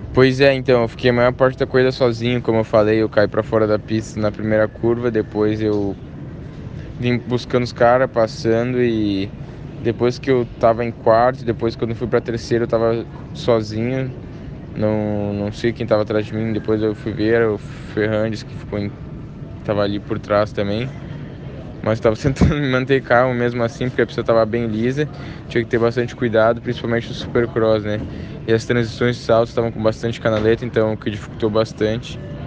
Pois é, então, eu fiquei a maior parte da corrida sozinho, como eu falei, eu caí pra fora da pista na primeira curva, depois eu vim buscando os caras, passando e depois que eu tava em quarto, depois quando eu fui pra terceiro eu tava sozinho, não sei quem tava atrás de mim, depois eu fui ver, era o Ferrandes que tava ali por trás também. Mas eu tava tentando me manter calmo mesmo assim, porque a pista tava bem lisa. Tinha que ter bastante cuidado, principalmente no Supercross, né? E as transições de saltos estavam com bastante canaleta, então o que dificultou bastante.